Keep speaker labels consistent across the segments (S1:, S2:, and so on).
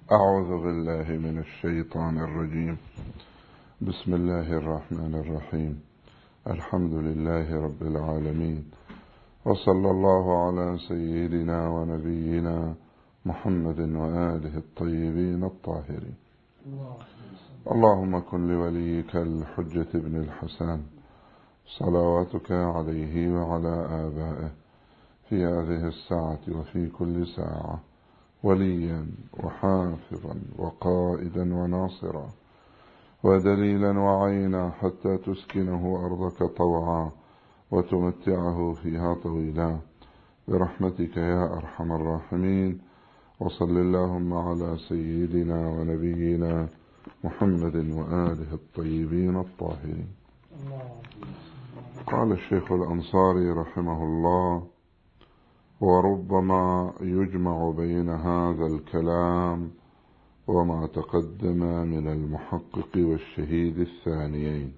S1: أعوذ بالله من الشيطان الرجيم. بسم الله الرحمن الرحيم. الحمد لله رب العالمين، وصلى الله على سيدنا ونبينا محمد وآله الطيبين الطاهرين. اللهم كن لوليك الحجة بن الحسن صلواتك عليه وعلى آبائه في هذه الساعة وفي كل ساعة وليا وحافظا وقائدا وناصرا ودليلا وعينا حتى تسكنه أرضك طوعا وتمتعه فيها طويلا برحمتك يا أرحم الراحمين. وصل اللهم على سيدنا ونبينا محمد وآله الطيبين الطاهرين. قال الشيخ الأنصاري رحمه الله: وربما يجمع بين هذا الكلام وما تقدم من المحقق والشهيد الثانيين.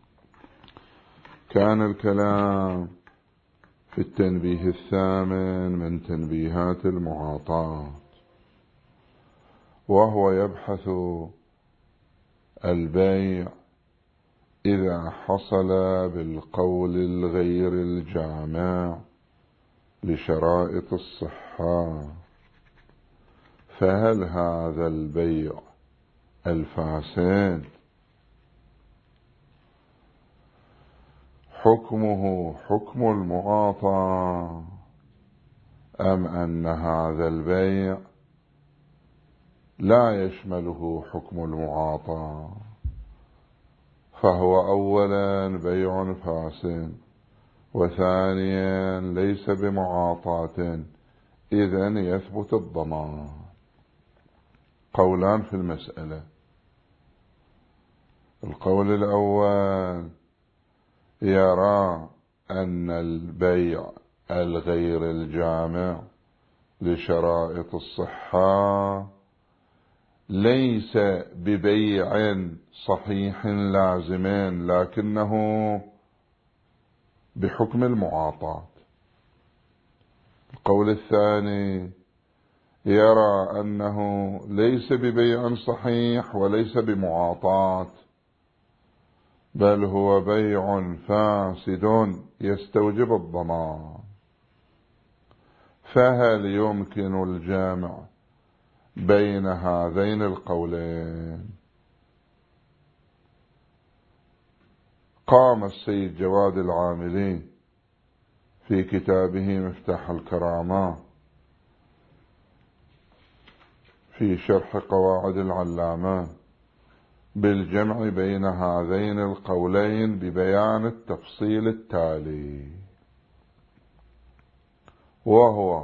S1: كان الكلام في التنبيه الثامن من تنبيهات المعاطاة، وهو يبحث البيع إذا حصل بالقول الغير الجامع لشرائط الصحة، فهل هذا البيع الفاسد حكمه حكم المعاطاة، أم أن هذا البيع لا يشمله حكم المعاطاة، فهو أولا بيع فاسد، وثانيا ليس بمعاطاة، إذن يثبت الضمان. قولان في المسألة. القول الأول يرى أن البيع الغير الجامع لشرائط الصحة ليس ببيع صحيح لازم، لكنه بحكم المعاطاة. القول الثاني يرى أنه ليس ببيع صحيح وليس بمعاطاة، بل هو بيع فاسد يستوجب الضمان. فهل يمكن الجمع بين هذين القولين؟ قام السيد جواد العاملي في كتابه مفتاح الكرامات في شرح قواعد العلامة بالجمع بين هذين القولين ببيان التفصيل التالي، وهو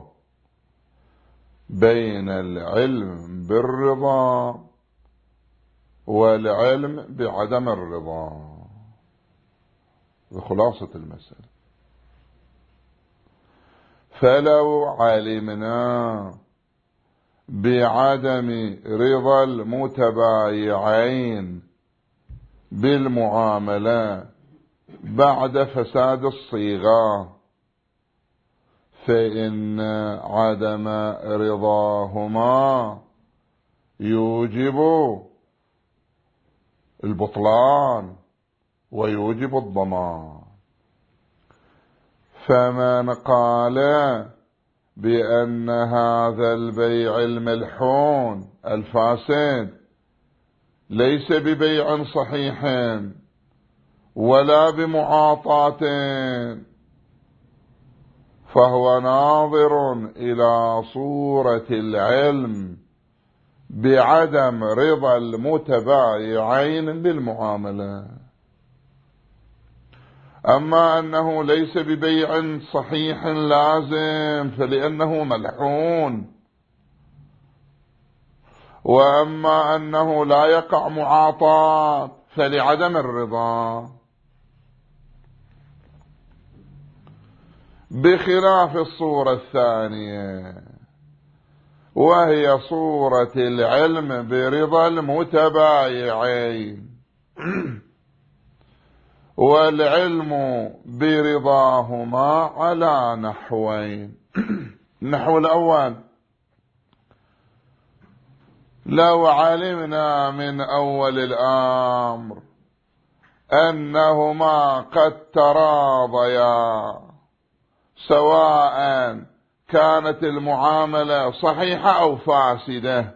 S1: بين العلم بالرضا والعلم بعدم الرضا. بخلاصة المسألة، فلو علمنا بعدم رضا المتبايعين بالمعاملة بعد فساد الصيغة، فإن عدم رضاهما يوجب البطلان ويوجب الضمان. فمن قال بأن هذا البيع الملحون الفاسد ليس ببيع صحيح ولا بمعاطاة، فهو ناظر إلى صورة العلم بعدم رضا المتبايعين بالمعاملة. أما أنه ليس ببيع صحيح لازم فلأنه ملحون، وأما أنه لا يقع معاطاة فلعدم الرضا، بخلاف الصورة الثانية وهي صورة العلم برضا المتبايعين. والعلم برضاهما على نحوين. النحو الأول لو علمنا من أول الأمر أنهما قد تراضيا، سواء كانت المعاملة صحيحة أو فاسدة،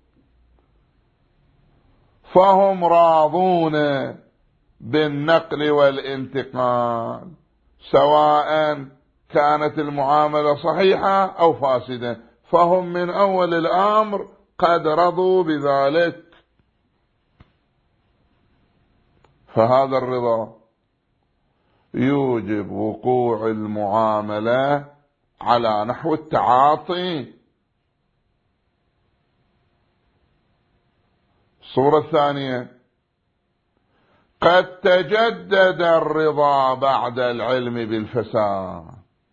S1: فهم راضون بالنقل والانتقال، سواء كانت المعاملة صحيحة أو فاسدة، فهم من أول الأمر قد رضوا بذلك. فهذا الرضا يوجب وقوع المعاملة على نحو التعاطي. الصورة الثانية: قد تجدد الرضا بعد العلم بالفساد،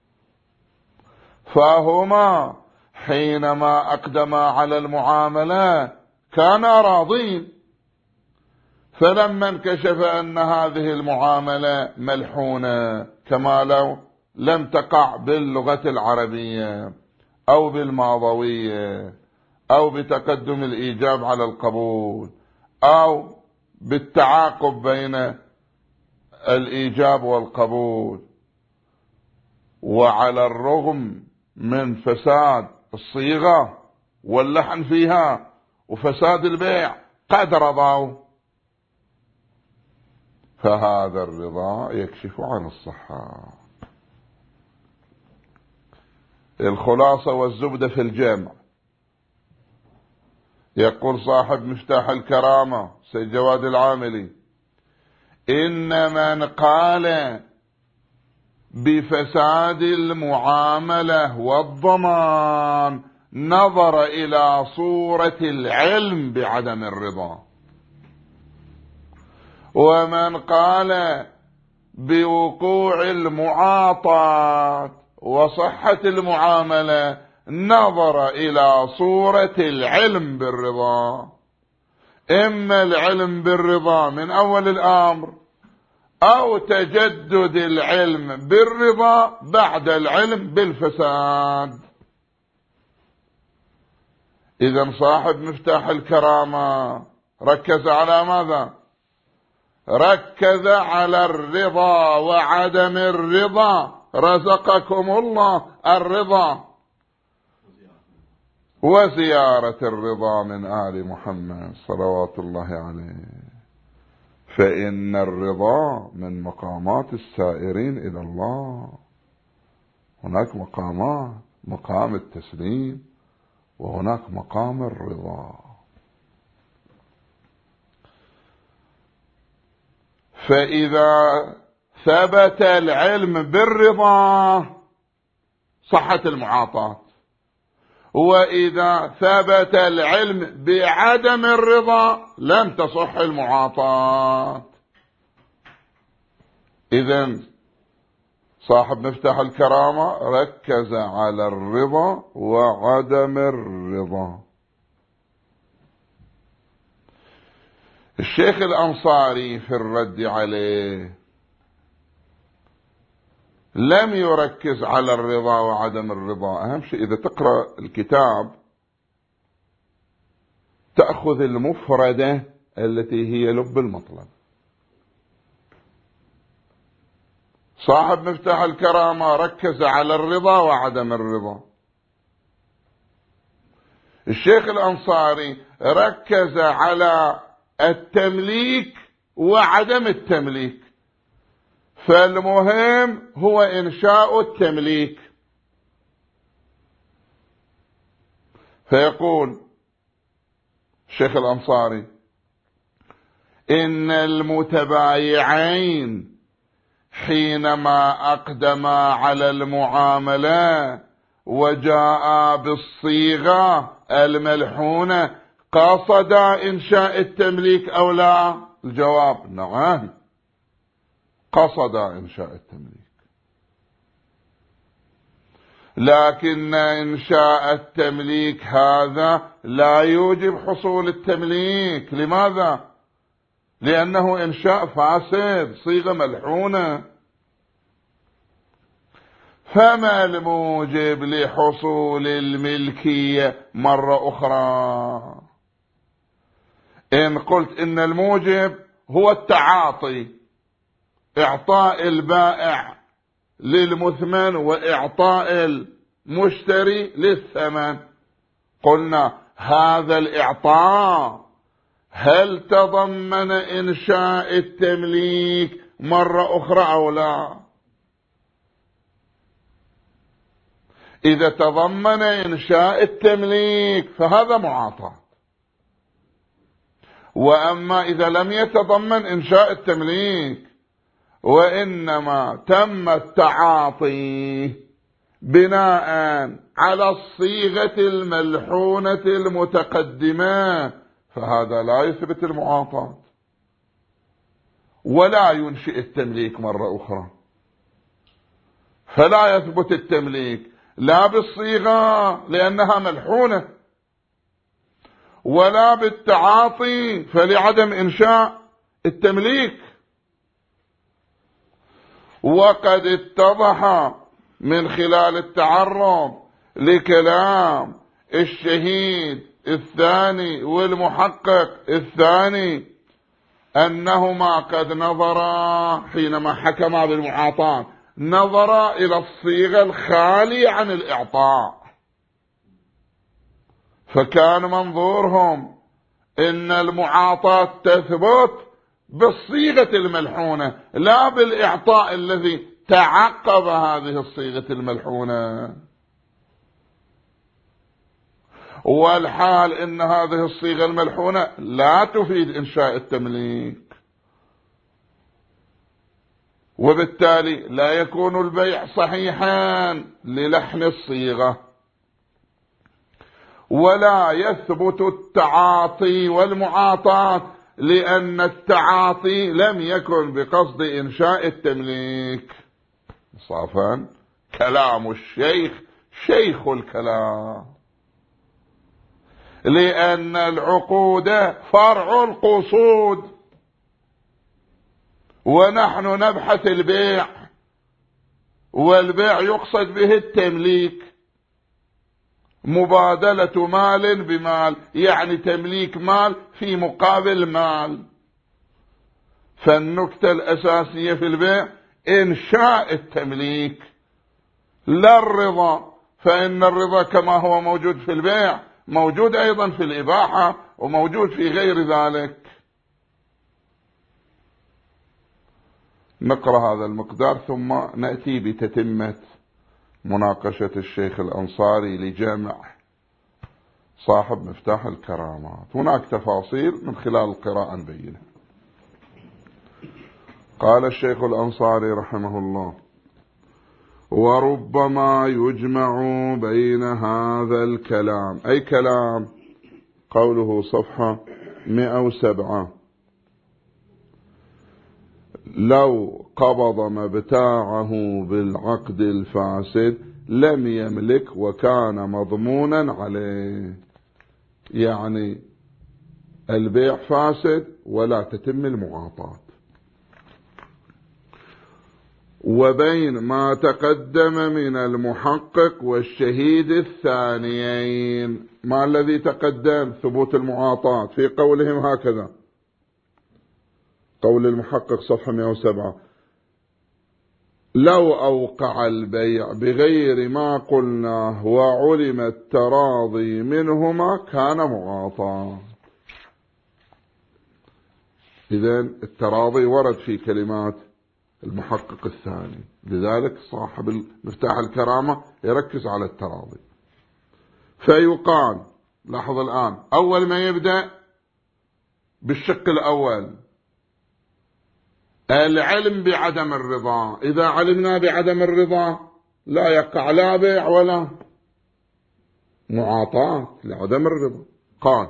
S1: فهما حينما أقدما على المعاملة كانا راضين، فلما انكشف أن هذه المعاملة ملحونة كما لو لم تقع باللغة العربية أو بالماضوية أو بتقدم الإيجاب على القبول أو بالتعاقب بين الإيجاب والقبول، وعلى الرغم من فساد الصيغة واللحن فيها وفساد البيع قد رضوا، فهذا الرضا يكشف عن الصحة. الخلاصة والزبدة في الجمع: يقول صاحب مفتاح الكرامة سيد جواد العاملي: إن من قال بفساد المعاملة والضمان نظر إلى صورة العلم بعدم الرضا، ومن قال بوقوع المعاطاة وصحة المعاملة نظر إلى صورة العلم بالرضا. إما العلم بالرضا من أول الأمر أو تجدد العلم بالرضا بعد العلم بالفساد. إذن صاحب مفتاح الكرامة ركز على ماذا؟ ركز على الرضا وعدم الرضا. رزقكم الله الرضا وزيارة الرضا من آل محمد صلوات الله عليه، فإن الرضا من مقامات السائرين إلى الله. هناك مقامات: مقام التسليم وهناك مقام الرضا. فإذا ثبت العلم بالرضا صحت المعاطاة، وإذا ثبت العلم بعدم الرضا لم تصح المعاطاة. إذن صاحب مفتاح الكرامة ركز على الرضا وعدم الرضا. الشيخ الأنصاري في الرد عليه لم يركز على الرضا وعدم الرضا. أهم شيء إذا تقرأ الكتاب تأخذ المفردة التي هي لب المطلب. صاحب مفتاح الكرامة ركز على الرضا وعدم الرضا. الشيخ الأنصاري ركز على التمليك وعدم التمليك، فالمهم هو إنشاء التمليك. فيقول الشيخ الأنصاري: إن المتبايعين حينما أقدما على المعاملة وجاء بالصيغة الملحونة قصدا إنشاء التمليك أو لا؟ الجواب: نعم، قصدا إنشاء التمليك، لكن إنشاء التمليك هذا لا يوجب حصول التمليك. لماذا؟ لأنه إنشاء فاسد، صيغة ملحونة. فما الموجب لحصول الملكية مرة أخرى؟ إن قلت إن الموجب هو التعاطي، إعطاء البائع للمثمن وإعطاء المشتري للثمن، قلنا هذا الإعطاء هل تضمن إنشاء التمليك مرة أخرى أو لا؟ إذا تضمن إنشاء التمليك فهذا معاطاة، وأما إذا لم يتضمن إنشاء التمليك وإنما تم التعاطي بناء على الصيغة الملحونة المتقدمة فهذا لا يثبت المعاطاة ولا ينشئ التمليك مرة أخرى. فلا يثبت التمليك لا بالصيغة لأنها ملحونة، ولا بالتعاطي فلعدم إنشاء التمليك. وقد اتضح من خلال التعرض لكلام الشهيد الثاني والمحقق الثاني أنهما قد نظرا حينما حكما بالمعاطاة نظرا إلى الصيغة الخالية عن الإعطاء، فكان منظورهم إن المعاطاة تثبت بالصيغة الملحونة لا بالإعطاء الذي تعقب هذه الصيغة الملحونة، والحال إن هذه الصيغة الملحونة لا تفيد إنشاء التمليك، وبالتالي لا يكون البيع صحيحا للحن الصيغة، ولا يثبت التعاطي والمعاطاة لأن التعاطي لم يكن بقصد إنشاء التمليك. صافا كلام الشيخ شيخ الكلام، لأن العقود فرع القصود، ونحن نبحث البيع، والبيع يقصد به التمليك، مبادلة مال بمال، يعني تمليك مال في مقابل مال. فالنكتة الأساسية في البيع إنشاء التمليك لا الرضا، فإن الرضا كما هو موجود في البيع موجود أيضا في الإباحة وموجود في غير ذلك. نقرأ هذا المقدار ثم نأتي بتتمة مناقشة الشيخ الأنصاري لجامع صاحب مفتاح الكرامات. هناك تفاصيل من خلال القراءة نبينها. قال الشيخ الأنصاري رحمه الله: وربما يجمع بين هذا الكلام، أي كلام قوله صفحة 107: لو قبض مبتاعه بالعقد الفاسد لم يملك وكان مضمونا عليه، يعني البيع فاسد ولا تتم المعاطاة. وبين ما تقدم من المحقق والشهيد الثانيين، ما الذي تقدم؟ ثبوت المعاطاة في قولهم هكذا، قول المحقق صفحة 107: لو أوقع البيع بغير ما قلناه وعلم التراضي منهما كان معاطاة. إذن التراضي ورد في كلمات المحقق الثاني، لذلك صاحب مفتاح الكرامة يركز على التراضي. فيقال، لاحظ الآن، أول ما يبدأ بالشق الأول العلم بعدم الرضا. إذا علمنا بعدم الرضا لا يقع لا بيع ولا معاطاة لعدم الرضا. قال: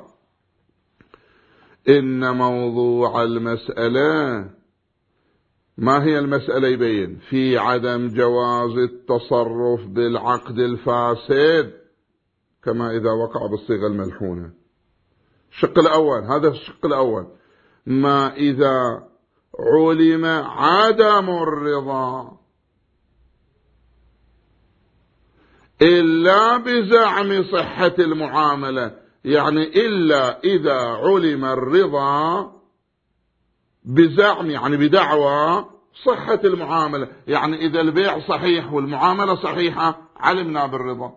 S1: إن موضوع المسألة، ما هي المسألة؟ يبين في عدم جواز التصرف بالعقد الفاسد كما إذا وقع بالصيغة الملحونة. الشق الأول، هذا الشق الأول، ما إذا علم عدم الرضا إلا بزعم صحة المعاملة يعني إلا إذا علم الرضا بزعم، يعني بدعوى صحة المعاملة. يعني إذا البيع صحيح والمعاملة صحيحة علمنا بالرضا.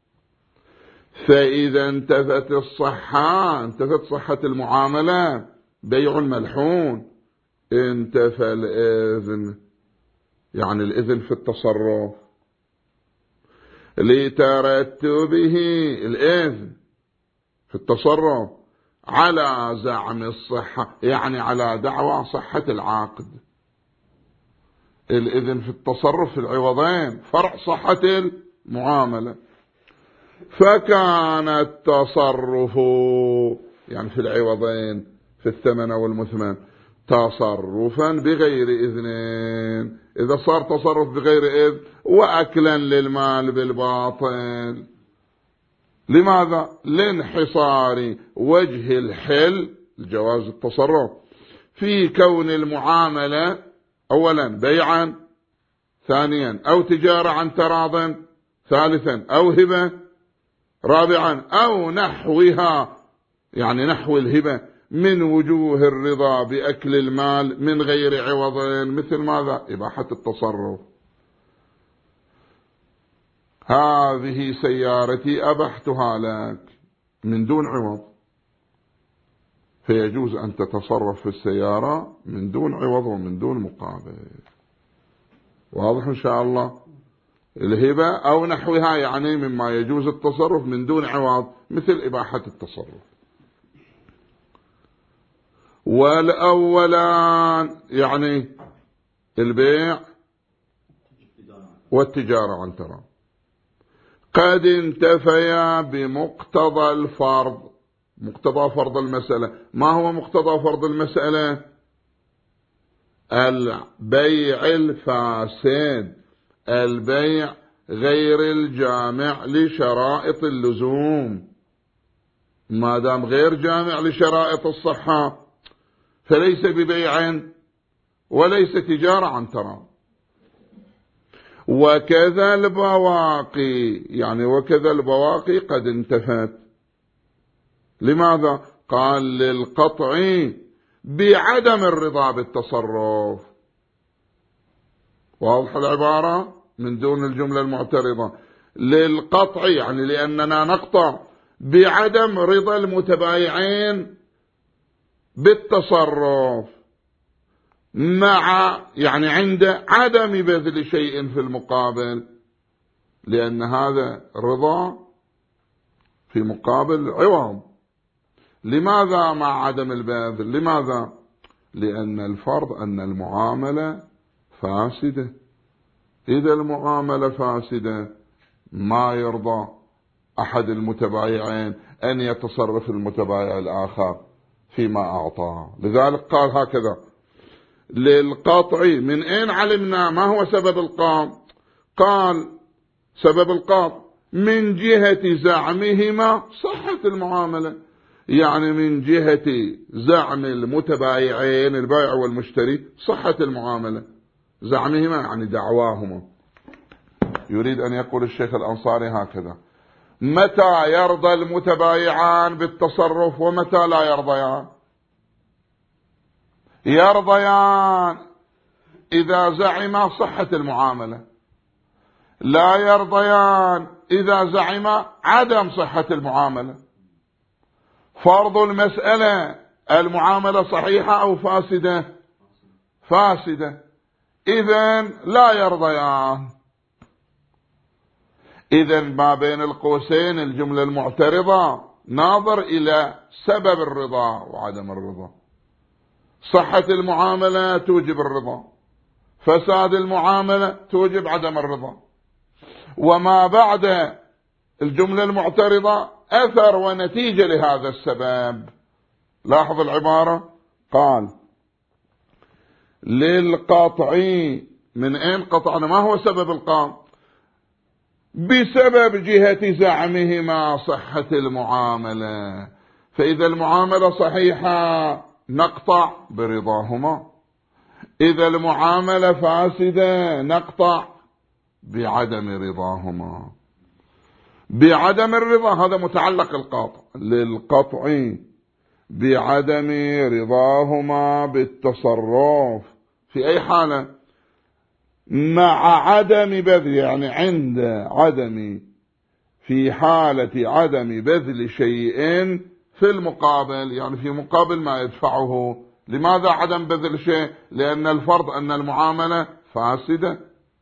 S1: فإذا انتفت الصحة، انتفت صحة المعاملة، بيع الملحون، انتفى الإذن، يعني الإذن في التصرف لترتبه الإذن في التصرف على زعم الصحة، يعني على دعوى صحة العقد. الإذن في التصرف في العوضين فرع صحة المعاملة. فكان التصرف يعني في العوضين في الثمن والمثمن تصرفا بغير إذن. إذا صار تصرف بغير إذن وأكلا للمال بالباطل. لماذا؟ لانحصار وجه الحل جواز التصرف في كون المعاملة أولا بيعا، ثانيا أو تجارة عن تراض، ثالثا أو هبة، رابعا أو نحوها يعني نحو الهبة من وجوه الرضا بأكل المال من غير عوض، مثل ماذا؟ إباحة التصرف. هذه سيارتي أبحتها لك من دون عوض، فيجوز أن تتصرف في السيارة من دون عوض ومن دون مقابل. واضح إن شاء الله؟ الهبة أو نحوها يعني مما يجوز التصرف من دون عوض، مثل إباحة التصرف. والأولان يعني البيع والتجارة عن تراض قد انتفيا بمقتضى الفرض. مقتضى فرض المسألة، ما هو مقتضى فرض المسألة؟ البيع الفاسد، البيع غير الجامع لشرائط اللزوم. ما دام غير جامع لشرائط الصحة فليس ببيع وليس تجارة عن تراض. وكذا البواقي، يعني وكذا البواقي قد انتفت. لماذا؟ قال للقطع بعدم الرضا بالتصرف. واضح العبارة من دون الجملة المعترضة. للقطع يعني لأننا نقطع بعدم رضا المتبايعين بالتصرف، مع يعني عند عدم بذل شيء في المقابل، لأن هذا رضا في مقابل عوض. لماذا مع عدم البذل؟ لماذا؟ لأن الفرض أن المعاملة فاسدة. إذا المعاملة فاسدة ما يرضى أحد المتبايعين أن يتصرف المتبايع الآخر فيما أعطاه. لذلك قال هكذا للقطع. من أين علمنا ما هو سبب القطع؟ قال سبب القطع من جهة زعمهما صحة المعاملة، يعني من جهة زعم المتبايعين البائع والمشتري صحة المعاملة. زعمهما يعني دعواهما. يريد أن يقول الشيخ الأنصاري هكذا: متى يرضى المتبايعان بالتصرف ومتى لا يرضيان؟ يرضيان إذا زعم صحة المعاملة، لا يرضيان إذا زعم عدم صحة المعاملة. فرض المسألة المعاملة صحيحة أو فاسدة؟ فاسدة، إذن لا يرضيان. إذن ما بين القوسين الجملة المعترضة ناظر إلى سبب الرضا وعدم الرضا. صحة المعاملة توجب الرضا، فساد المعاملة توجب عدم الرضا. وما بعد الجملة المعترضة أثر ونتيجة لهذا السبب. لاحظ العبارة، قال للقطع. من أين قطعنا؟ ما هو سبب القطع؟ بسبب جهة زعمهما صحة المعاملة. فإذا المعاملة صحيحة نقطع برضاهما، إذا المعاملة فاسدة نقطع بعدم رضاهما. بعدم الرضا هذا متعلق القطع للقطع بعدم رضاهما بالتصرف في أي حالة؟ مع عدم بذل، يعني عند عدم، في حالة عدم بذل شيء في المقابل، يعني في مقابل ما يدفعه. لماذا عدم بذل شيء؟ لأن الفرض أن المعاملة فاسدة.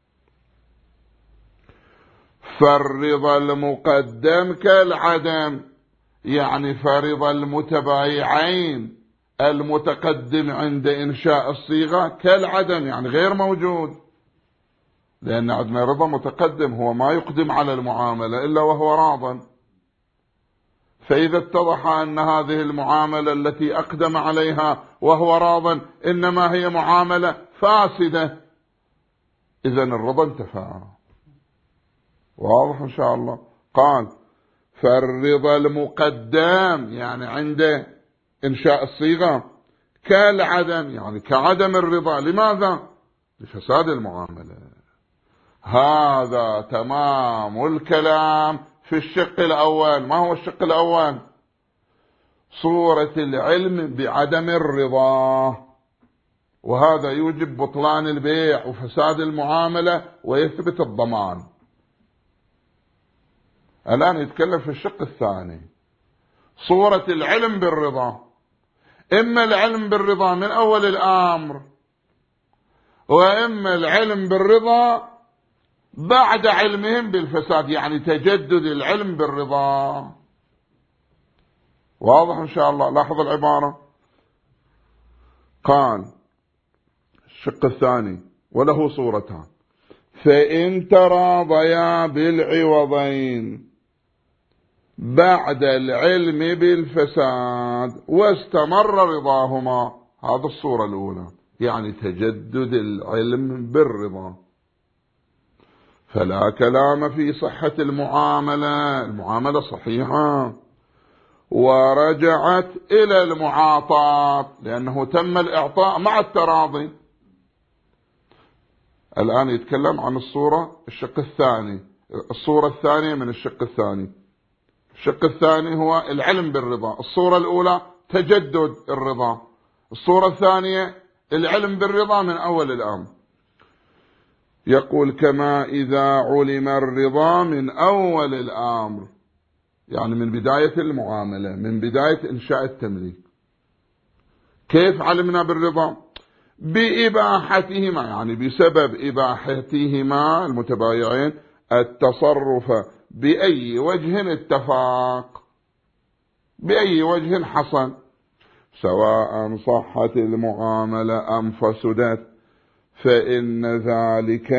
S1: فالرضا المقدم كالعدم، يعني فرضا المتبايعين المتقدم عند إنشاء الصيغة كالعدم، يعني غير موجود، لأن عدم الرضا متقدم، هو ما يقدم على المعاملة إلا وهو راضا. فإذا اتضح أن هذه المعاملة التي أقدم عليها وهو راضا إنما هي معاملة فاسدة، إذن الرضا انتفى. واضح إن شاء الله؟ قال فالرضا المقدم يعني عند إنشاء الصيغة كالعدم، يعني كعدم الرضا. لماذا؟ لفساد المعاملة. هذا تمام الكلام في الشق الأول. ما هو الشق الأول؟ صورة العلم بعدم الرضا، وهذا يوجب بطلان البيع وفساد المعاملة ويثبت الضمان. الآن يتكلم في الشق الثاني، صورة العلم بالرضا. إما العلم بالرضا من أول الأمر، وإما العلم بالرضا بعد علمهم بالفساد، يعني تجدد العلم بالرضا. واضح إن شاء الله؟ لاحظ العبارة. قال الشق الثاني وله صورتان: فإن تراضيا بالعوضين بعد العلم بالفساد واستمر رضاهما، هذا الصورة الأولى، يعني تجدد العلم بالرضا، فلا كلام في صحة المعاملة. المعاملة صحيحة ورجعت إلى المعاطاة، لأنه تم الإعطاء مع التراضي. الآن يتكلم عن الشق الثاني، الصورة الثانية من الشق الثاني. الشق الثاني هو العلم بالرضا، الصورة الأولى تجدد الرضا، الصورة الثانية العلم بالرضا من أول الأمر. يقول كما إذا علم الرضا من أول الأمر، يعني من بداية المعاملة، من بداية إنشاء التمليك. كيف علمنا بالرضا؟ بإباحتهما، يعني بسبب إباحتهما المتبايعين التصرف بأي وجه اتفاق، بأي وجه حصل، سواء صحت المعاملة أم فسدت، فإن ذلك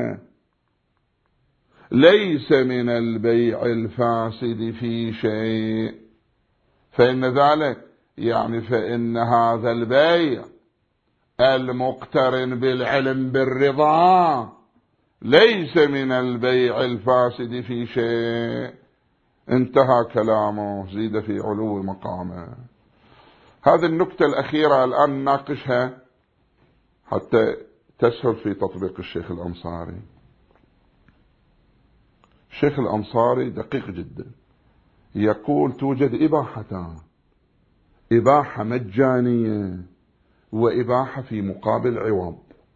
S1: ليس من البيع الفاسد في شيء. فإن ذلك يعني فإن هذا البيع المقترن بالعلم بالرضا ليس من البيع الفاسد في شيء. انتهى كلامه، زيد في علو مقامه. هذه النكتة الأخيرة الآن نناقشها حتى تسهل في تطبيق الشيخ الأنصاري. الشيخ الأنصاري دقيق جدا، يقول توجد إباحتان: إباحة مجانية وإباحة في مقابل عوض.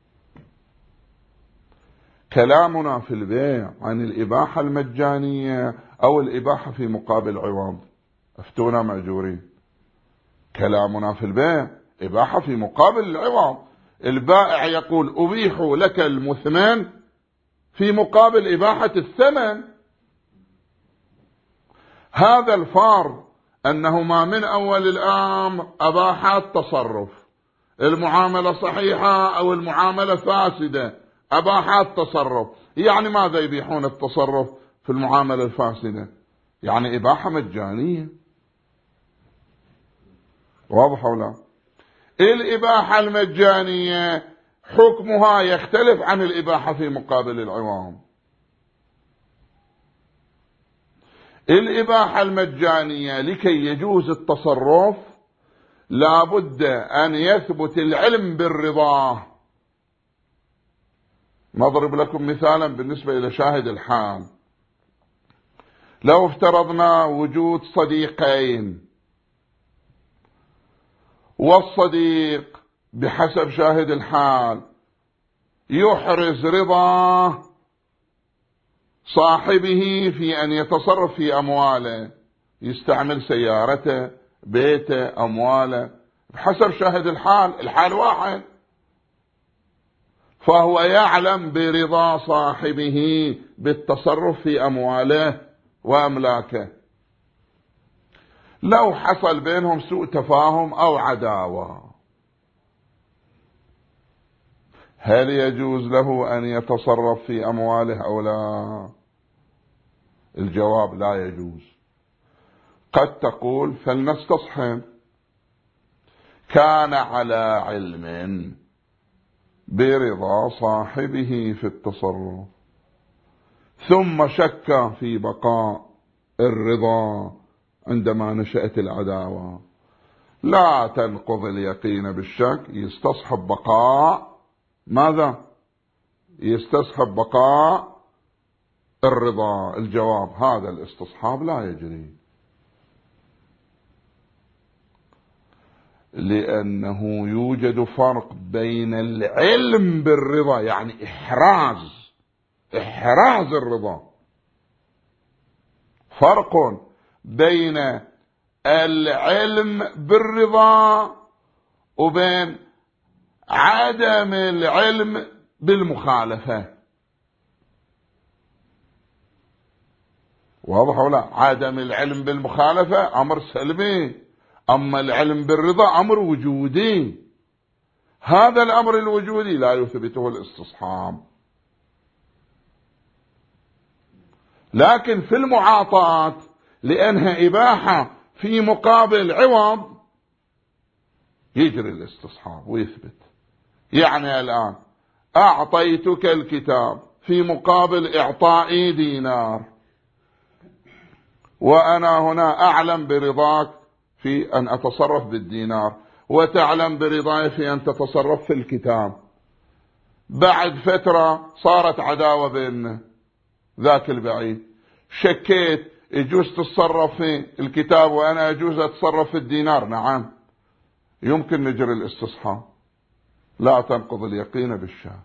S1: كلامنا في البيع عن الإباحة المجانية أو الإباحة في مقابل عوض؟ أفتونا مأجورين. كلامنا في البيع إباحة في مقابل العوض. البائع يقول أبيح لك المثمن في مقابل إباحة الثمن. هذا الفرض أنهما من أول الأمر أباح التصرف، المعاملة صحيحة أو المعاملة فاسدة، أباح التصرف. يعني ماذا يبيحون التصرف في المعاملة الفاسدة؟ يعني إباحة مجانية. واضح ولا؟ الإباحة المجانية حكمها يختلف عن الإباحة في مقابل العوض. الإباحة المجانية لكي يجوز التصرف لا بد أن يثبت العلم بالرضا. نضرب لكم مثالا بالنسبة إلى شاهد الحال. لو افترضنا وجود صديقين، والصديق بحسب شاهد الحال يحرز رضا صاحبه في أن يتصرف في أمواله، يستعمل سيارته، بيته، أمواله، بحسب شاهد الحال، الحال واحد، فهو يعلم برضا صاحبه بالتصرف في أمواله وأملاكه. لو حصل بينهم سوء تفاهم أو عداوة، هل يجوز له أن يتصرف في أمواله أو لا؟ الجواب لا يجوز. قد تقول فلنستصحب، كان على علم برضا صاحبه في التصرف ثم شك في بقاء الرضا عندما نشأت العداوة، لا تنقض اليقين بالشك، يستصحب بقاء ماذا؟ يستصحب بقاء الرضا. الجواب هذا الاستصحاب لا يجري، لأنه يوجد فرق بين العلم بالرضا، يعني إحراز الرضا، فرق بين العلم بالرضا وبين عدم العلم بالمخالفة. واضح ولا؟ عدم العلم بالمخالفة أمر سلبي، أما العلم بالرضا أمر وجودي. هذا الأمر الوجودي لا يثبته الاستصحاب. لكن في المعاطاة لأنها إباحة في مقابل عوض يجري الاستصحاب ويثبت. يعني الآن أعطيتك الكتاب في مقابل إعطائي دينار، وأنا هنا أعلم برضاك في أن أتصرف بالدينار، وتعلم برضاي في أن تتصرف في الكتاب. بعد فترة صارت عداوة بيننا، ذاك البعيد شكيت يجوز تتصرف في الكتاب وأنا يجوز أتصرف في الدينار، نعم يمكن نجري الاستصحاب، لا تنقض اليقين بالشك.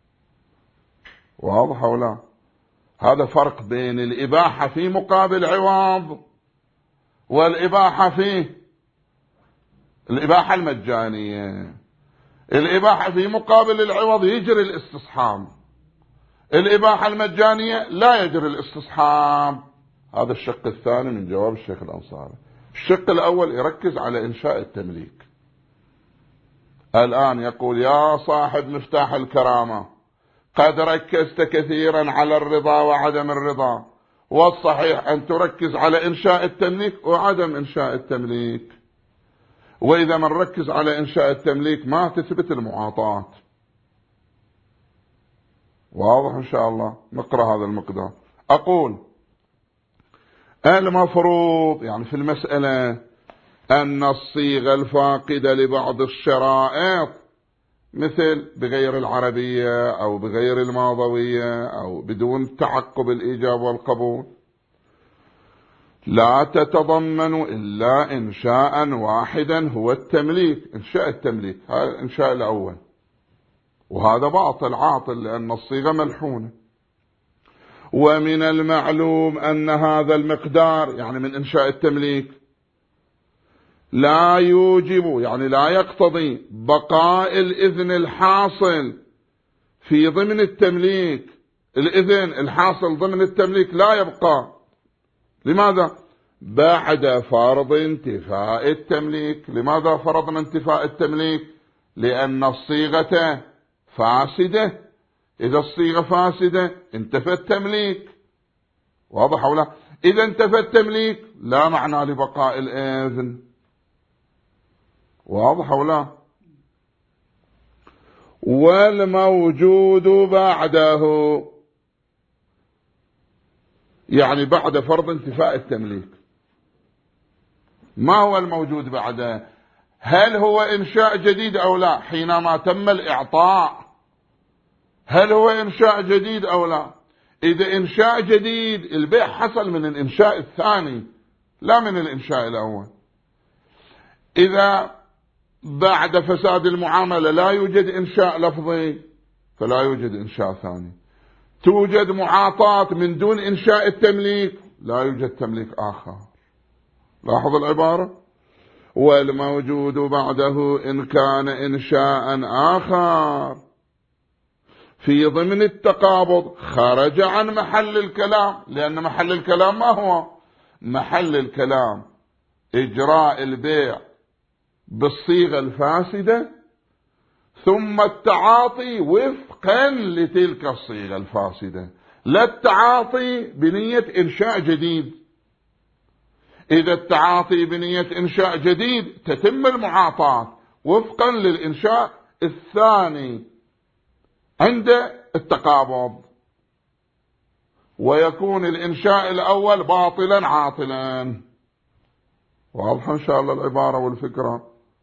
S1: واضح ولا؟ هذا فرق بين الإباحة في مقابل عوض والإباحة في الإباحة المجانية. الإباحة في مقابل العوض يجري الاستصحاب، الإباحة المجانية لا يجري الاستصحاب. هذا الشق الثاني من جواب الشيخ الأنصاري. الشق الأول يركز على إنشاء التمليك. الآن يقول يا صاحب مفتاح الكرامة، قد ركزت كثيرا على الرضا وعدم الرضا، والصحيح أن تركز على إنشاء التمليك وعدم إنشاء التمليك. وإذا من ركز على إنشاء التمليك ما تثبت المعاطاة. واضح إن شاء الله؟ نقرأ هذا المقدار. أقول المفروض يعني في المسألة أن الصيغة الفاقدة لبعض الشرائط، مثل بغير العربية أو بغير الماضوية أو بدون تعقب الإيجاب والقبول، لا تتضمن إلا إنشاء واحدا هو التمليك، إنشاء التمليك، هذا الإنشاء الأول، وهذا باطل عاطل لأن الصيغة ملحونة. ومن المعلوم أن هذا المقدار يعني من إنشاء التمليك لا يوجب يعني لا يقتضي بقاء الإذن الحاصل في ضمن التمليك. الإذن الحاصل ضمن التمليك لا يبقى. لماذا؟ بعد فرض انتفاء التمليك. لماذا فرضنا انتفاء التمليك؟ لأن الصيغة فاسدة، إذا الصيغة فاسدة انتفى التمليك. واضح ولا؟ إذا انتفى التمليك لا معنى لبقاء الإذن. واضح ولا؟ والموجود بعده يعني بعد فرض انتفاء التمليك. ما هو الموجود بعده؟ هل هو إنشاء جديد أو لا؟ حينما تم الإعطاء هل هو إنشاء جديد أو لا؟ إذا إنشاء جديد البيع حصل من الإنشاء الثاني لا من الإنشاء الأول. إذا بعد فساد المعاملة لا يوجد إنشاء لفظي فلا يوجد إنشاء ثاني. توجد معاطاة من دون إنشاء التمليك لا يوجد تمليك آخر. لاحظ العبارة. والموجود بعده إن كان إنشاء آخر في ضمن التقابض خرج عن محل الكلام، لأن محل الكلام ما هو؟ محل الكلام إجراء البيع بالصيغة الفاسدة ثم التعاطي وفقا لتلك الصيغة الفاسدة، لا التعاطي بنية إنشاء جديد. إذا التعاطي بنية إنشاء جديد تتم المعاطاة وفقا للإنشاء الثاني عند التقابض، ويكون الإنشاء الأول باطلا عاطلا. واضح إن شاء الله العبارة والفكرة.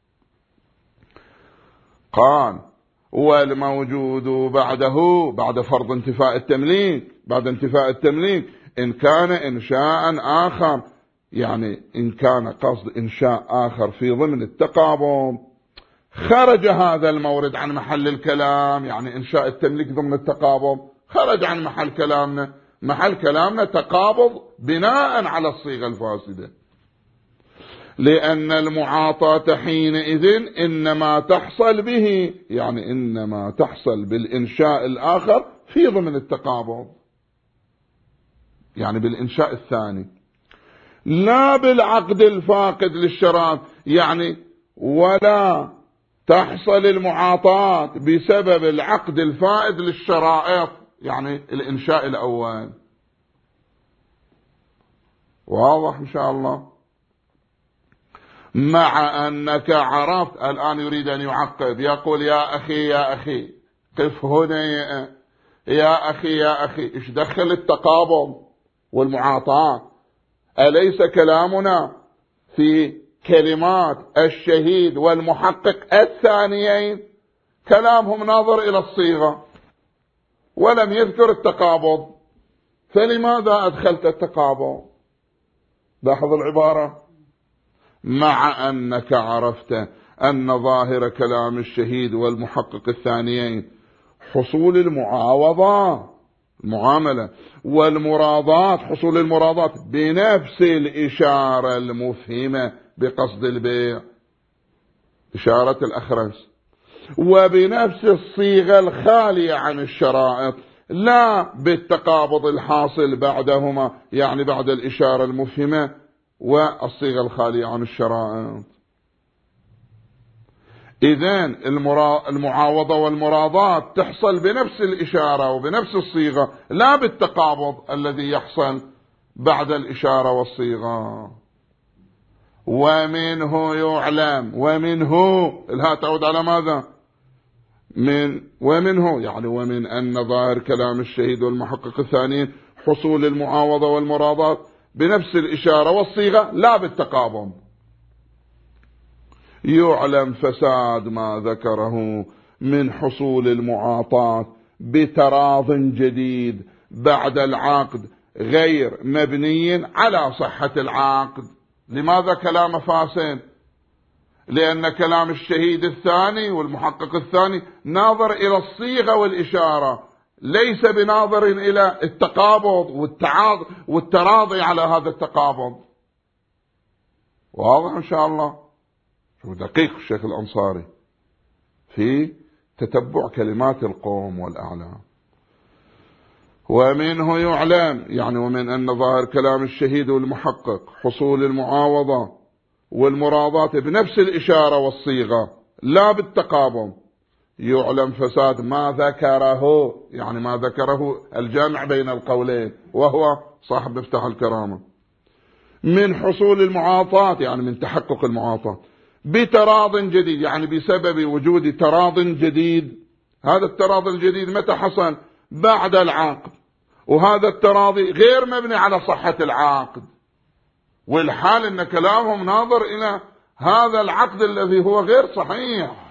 S1: قال والموجود بعده بعد فرض انتفاء التمليك، بعد انتفاء التمليك إن كان إنشاء آخر، يعني إن كان قصد إنشاء آخر في ضمن التقابض خرج هذا المورد عن محل الكلام، يعني إنشاء التمليك ضمن التقابض خرج عن محل كلامنا. محل كلامنا تقابض بناء على الصيغة الفاسدة، لأن المعاطاة حينئذ إنما تحصل به، يعني إنما تحصل بالإنشاء الآخر في ضمن التقابض، يعني بالإنشاء الثاني، لا بالعقد الفاقد للشرائط. يعني ولا تحصل المعاطاة بسبب العقد الفائد للشرائط، يعني الإنشاء الأول. واضح إن شاء الله. مع أنك عرفت، الآن يريد أن يعقد، يقول يا أخي يا أخي قف هنا يا أخي يا أخي، إيش دخل التقابض والمعاطاة؟ أليس كلامنا في كلمات الشهيد والمحقق الثانيين كلامهم ناظر إلى الصيغة ولم يذكر التقابض، فلماذا أدخلت التقابض؟ لاحظ العبارة. مع أنك عرفت أن ظاهر كلام الشهيد والمحقق الثانيين حصول المعاوضة المعاملة والمراضات، حصول المراضات بنفس الإشارة المفهمة بقصد البيع، إشارة الأخرس، وبنفس الصيغة الخالية عن الشرائط، لا بالتقابض الحاصل بعدهما، يعني بعد الإشارة المفهمة والصيغة الخالية عن الشرائط. إذن المعاوضة والمراضات تحصل بنفس الإشارة وبنفس الصيغة، لا بالتقابض الذي يحصل بعد الإشارة والصيغة. ومنه يعلم، ومنه الها تعود على ماذا؟ ومنه يعني ومن أن ظاهر كلام الشهيد والمحقق الثاني حصول المعاوضة والمراضات بنفس الإشارة والصيغة لا بالتقابض. يعلم فساد ما ذكره من حصول المعاطاة بتراض جديد بعد العقد غير مبني على صحة العقد. لماذا كلام فاسد؟ لأن كلام الشهيد الثاني والمحقق الثاني ناظر إلى الصيغة والإشارة، ليس بناظر إلى التقابض والتراضي على هذا التقابض. واضح إن شاء الله. دقيق الشيخ الأنصاري في تتبع كلمات القوم والأعلام. ومنه يعلم يعني ومن أن ظاهر كلام الشهيد والمحقق حصول المعاوضة والمراضات بنفس الإشارة والصيغة لا بالتقابض. يعلم فساد ما ذكره، يعني ما ذكره الجامع بين القولين وهو صاحب مفتاح الكرامة، من حصول المعاطاة يعني من تحقق المعاطاة بتراض جديد، يعني بسبب وجود تراض جديد. هذا التراض الجديد متى حصل؟ بعد العقد، وهذا التراضي غير مبني على صحة العقد، والحال ان كلامهم ناظر الى هذا العقد الذي هو غير صحيح.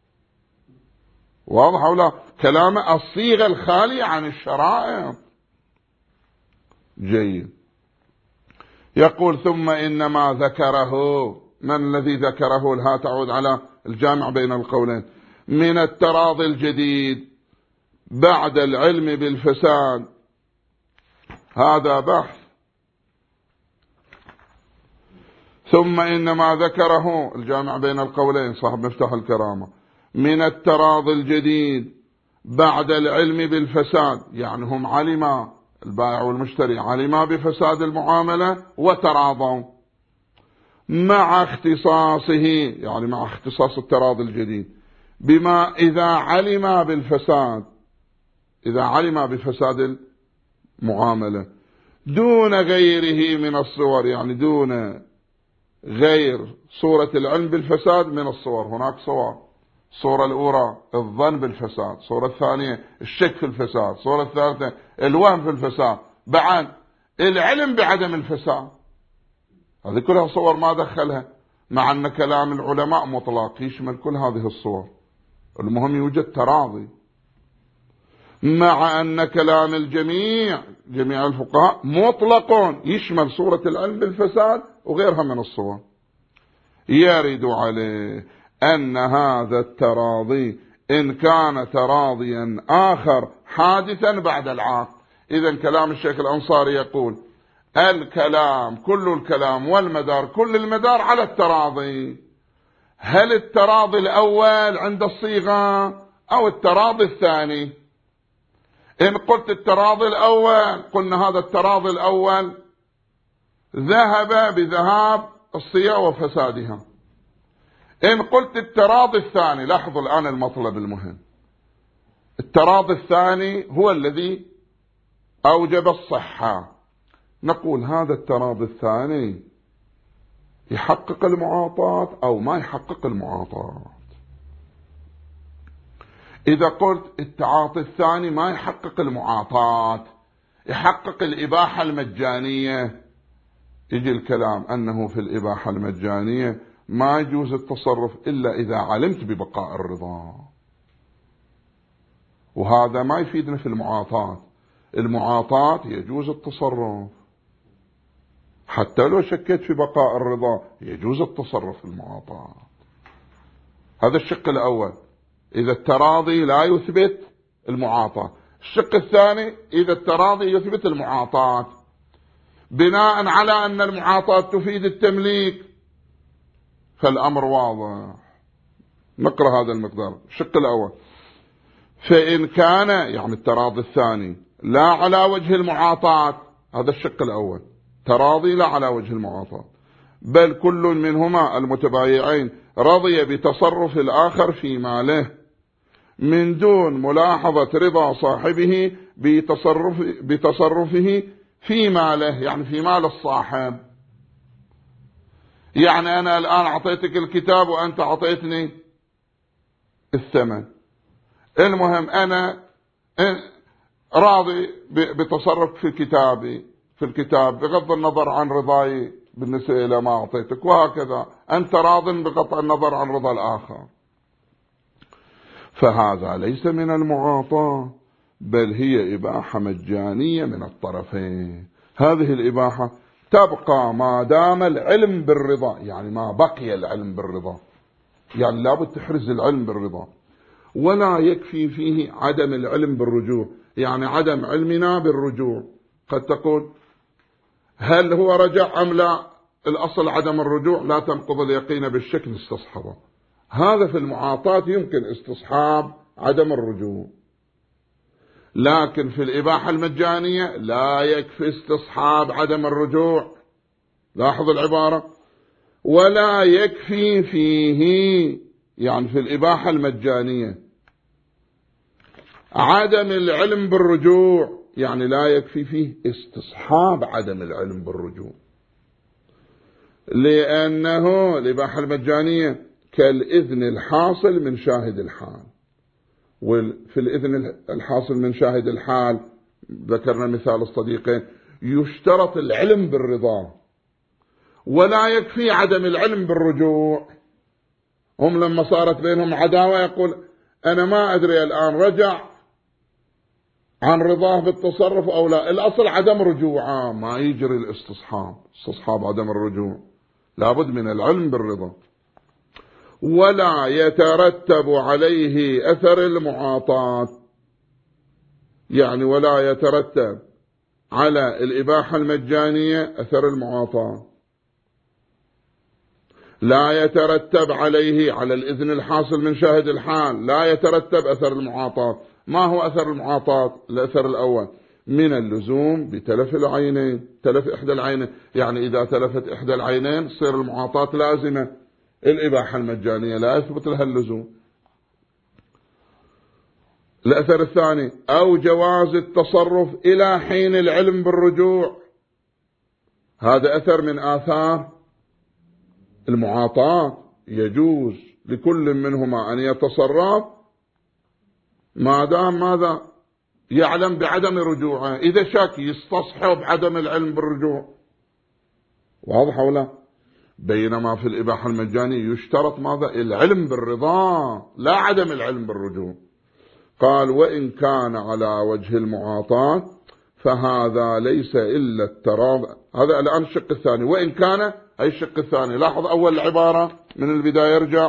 S1: واضح ولا؟ كلام الصيغة الخالية عن الشرائط. جيد. يقول ثم إنما ذكره، من الذي ذكره؟ الها تعود على الجامع بين القولين. من التراضي الجديد بعد العلم بالفساد، هذا بحث. ثم إنما ذكره الجامع بين القولين صاحب مفتاح الكرامة، من التراضي الجديد بعد العلم بالفساد، يعني هم علما، البائع والمشتري علما بفساد المعاملة وتراضوا، مع اختصاصه، يعني مع اختصاص التراضي الجديد، بما إذا علم بالفساد، إذا علم بفساد المعاملة دون غيره من الصور، يعني دون غير صورة العلم بالفساد من الصور. هناك صور: الصورة الأولى الظن بالفساد، الصورة الثانية الشك في الفساد، الصورة الثالثة الوهم في الفساد، بعد العلم بعدم الفساد. هذه كلها صور ما دخلها، مع أن كلام العلماء مطلق يشمل كل هذه الصور. المهم يوجد تراضي، مع أن كلام جميع الفقهاء مطلق يشمل صورة العلم بالفساد وغيرها من الصور. يرد عليه أن هذا التراضي إن كان تراضيا آخر حادثا بعد العقد. إذن كلام الشيخ الأنصاري يقول الكلام، كل الكلام والمدار، كل المدار على التراضي. هل التراضي الأول عند الصيغة أو التراضي الثاني؟ إن قلت التراضي الأول قلنا هذا التراضي الأول ذهب بذهاب الصيغة وفسادها. إن قلت التراضي الثاني، لاحظوا الآن المطلب المهم، التراضي الثاني هو الذي أوجب الصحة، نقول هذا التراضي الثاني يحقق المعاطاة أو ما يحقق المعاطاة. إذا قلت التعاطي الثاني ما يحقق المعاطاة، يحقق الإباحة المجانية، يجي الكلام أنه في الإباحة المجانية ما يجوز التصرف إلا إذا علمت ببقاء الرضا، وهذا ما يفيدنا في المعاطاة. المعاطاة يجوز التصرف، حتى لو شكيت في بقاء الرضا يجوز التصرف في المعاطاة. هذا الشق الأول، إذا التراضي لا يثبت المعاطاة. الشق الثاني، إذا التراضي يثبت المعاطاة بناء على أن المعاطاة تفيد التمليك، فالأمر واضح. نقرأ هذا المقدار. الشق الأول، فإن كان يعني التراضي الثاني لا على وجه المعاطاة، هذا الشق الأول، تراضي لا على وجه المعاطاة، بل كل منهما المتبايعين رضي بتصرف الآخر في ماله من دون ملاحظة رضا صاحبه بتصرفه في ماله، يعني في مال الصاحب. يعني أنا الآن أعطيتك الكتاب وأنت أعطيتني الثمن، المهم أنا راضي بتصرف في الكتاب بغض النظر عن رضاي بالنسبة إلى ما أعطيتك، وهكذا أنت راض بقطع النظر عن رضا الآخر. فهذا ليس من المعاطاة، بل هي إباحة مجانية من الطرفين. هذه الإباحة تبقى ما دام العلم بالرضا، يعني ما بقي العلم بالرضا، يعني لابد تحرز العلم بالرضا، ولا يكفي فيه عدم العلم بالرجوع، يعني عدم علمنا بالرجوع. قد تقول هل هو رجع أم لا؟ الأصل عدم الرجوع، لا تنقض اليقين بالشك استصحابه. هذا في المعاطاة يمكن استصحاب عدم الرجوع، لكن في الإباحة المجانية لا يكفي استصحاب عدم الرجوع. لاحظ العبارة، ولا يكفي فيه، يعني في الإباحة المجانية عدم العلم بالرجوع، يعني لا يكفي فيه استصحاب عدم العلم بالرجوع، لأنه الإباحة المجانية كالإذن الحاصل من شاهد الحال. وفي الإذن الحاصل من شاهد الحال ذكرنا مثال الصديقين، يشترط العلم بالرضا ولا يكفي عدم العلم بالرجوع. هم لما صارت بينهم عداوة يقول أنا ما أدري الآن رجع عن رضاه بالتصرف أو لا. الأصل عدم رجوعه، ما يجري استصحاب عدم الرجوع، لابد من العلم بالرضا. ولا يترتب عليه أثر المعاطاة، يعني ولا يترتب على الإباحة المجانية أثر المعاطاة، لا يترتب عليه على الإذن الحاصل من شاهد الحال، لا يترتب أثر المعاطاة. ما هو أثر المعاطاة؟ الأثر الأول من اللزوم بتلف العينين، تلف إحدى العينين، يعني إذا تلفت إحدى العينين تصير المعاطاة لازمة، الإباحة المجانية لا يثبت لها اللزوم. الأثر الثاني أو جواز التصرف إلى حين العلم بالرجوع، هذا أثر من آثار المعاطاة، يجوز لكل منهما أن يتصرف ما دام ماذا؟ يعلم بعدم رجوعه. إذا شك يستصحب عدم العلم بالرجوع، واضح ولا؟ بينما في الإباحة المجانية يشترط ماذا؟ العلم بالرضا، لا عدم العلم بالرجوع. قال وإن كان على وجه المعاطاة فهذا ليس إلا التراضي. هذا الآن الشق الثاني، وإن كان أي الشق الثاني. لاحظ أول العبارة من البداية، يرجع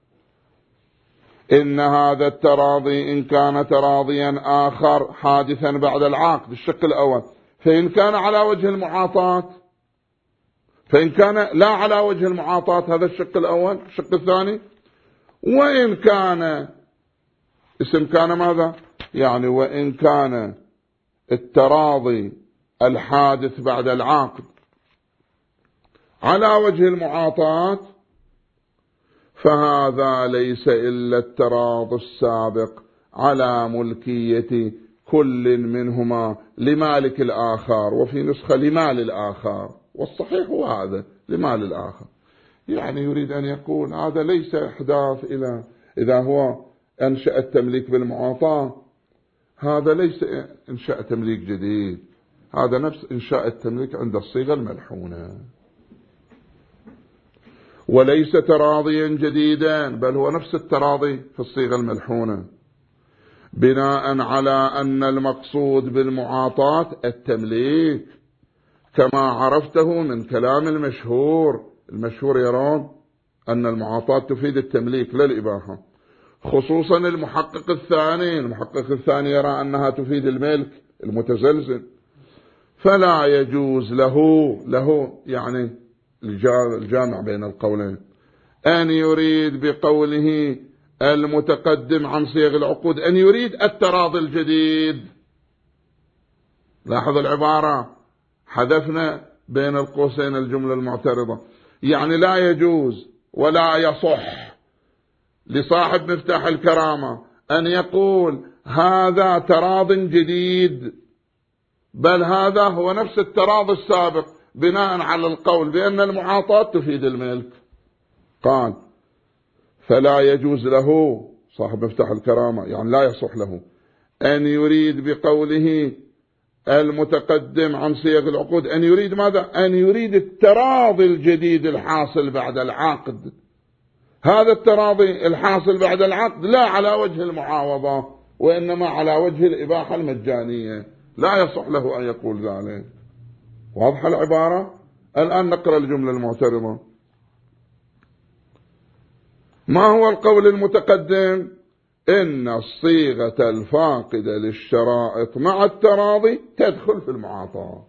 S1: إن هذا التراضي إن كان تراضيا آخر حادثا بعد العقد، الشق الأول. فإن كان على وجه المعاطاة، فإن كان لا على وجه المعاطاة، هذا الشق الأول. الشق الثاني وإن كان، اسم كان ماذا؟ يعني وإن كان التراضي الحادث بعد العقد على وجه المعاطاة فهذا ليس إلا التراضي السابق على ملكية كل منهما لمالك الآخر، وفي نسخة لمال الآخر، والصحيح هو هذا لمال الآخر. يعني يريد أن يقول هذا ليس إحداث إذا هو أنشأ التمليك بالمعاطاة، هذا ليس إنشاء تمليك جديد، هذا نفس إنشاء التمليك عند الصيغة الملحونة، وليس تراضيا جديدا، بل هو نفس التراضي في الصيغة الملحونة، بناء على أن المقصود بالمعاطاة التمليك كما عرفته من كلام المشهور يرون أن المعاطاة تفيد التمليك لا الإباحة، خصوصا المحقق الثاني يرى أنها تفيد الملك المتزلزل، فلا يجوز له يعني الجامع بين القولين أن يريد بقوله المتقدم عن صيغ العقود أن يريد التراضي الجديد. لاحظ العبارة، حذفنا بين القوسين الجملة المعترضة، يعني لا يجوز ولا يصح لصاحب مفتاح الكرامة أن يقول هذا تراض جديد، بل هذا هو نفس التراضي السابق، بناء على القول بأن المعاطاة تفيد الملك. قال فلا يجوز له صاحب مفتاح الكرامة، يعني لا يصح له أن يريد بقوله المتقدم عن صيغ العقود أن يريد ماذا؟ أن يريد التراضي الجديد الحاصل بعد العقد. هذا التراضي الحاصل بعد العقد لا على وجه المعاوضة، وإنما على وجه الإباحة المجانية، لا يصح له أن يقول ذلك. واضح العبارة؟ الآن نقرأ الجملة المعترضة. ما هو القول المتقدم؟ إن الصيغة الفاقدة للشرائط مع التراضي تدخل في المعاطاة.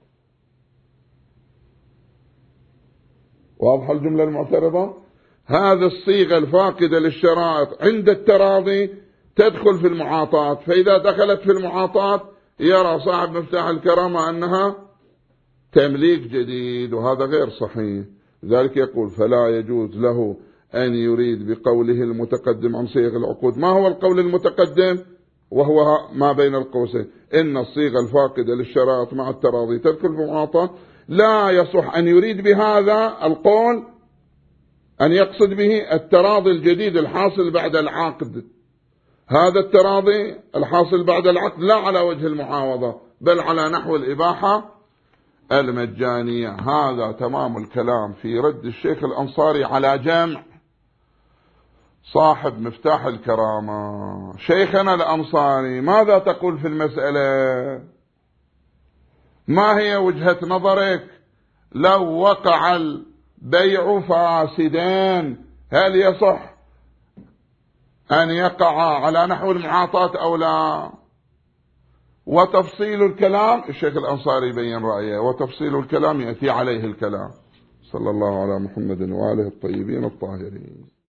S1: واضح الجملة المعترضة؟ هذه الصيغة الفاقدة للشرائط عند التراضي تدخل في المعاطاة، فإذا دخلت في المعاطاة يرى صاحب مفتاح الكرامة أنها تمليك جديد، وهذا غير صحيح. لذلك يقول فلا يجوز له أن يريد بقوله المتقدم عن صيغ العقود. ما هو القول المتقدم؟ وهو ما بين القوسين إن الصيغة الفاقدة للشرائط مع التراضي تدخل في المعاطاة. لا يصح أن يريد بهذا القول أن يقصد به التراضي الجديد الحاصل بعد العقد. هذا التراضي الحاصل بعد العقد لا على وجه المعاوضة، بل على نحو الإباحة المجانية. هذا تمام الكلام في رد الشيخ الأنصاري على جمع صاحب مفتاح الكرامة شيخنا الأنصاري، ماذا تقول في المسألة؟ ما هي وجهة نظرك لو وقع البيع فاسدان؟ هل يصح أن يقع على نحو المعاطاة أو لا؟ وتفصيل الكلام الشيخ الأنصاري يبين رأيه، وتفصيل الكلام يأتي عليه الكلام. صلى الله على محمد وآله الطيبين الطاهرين.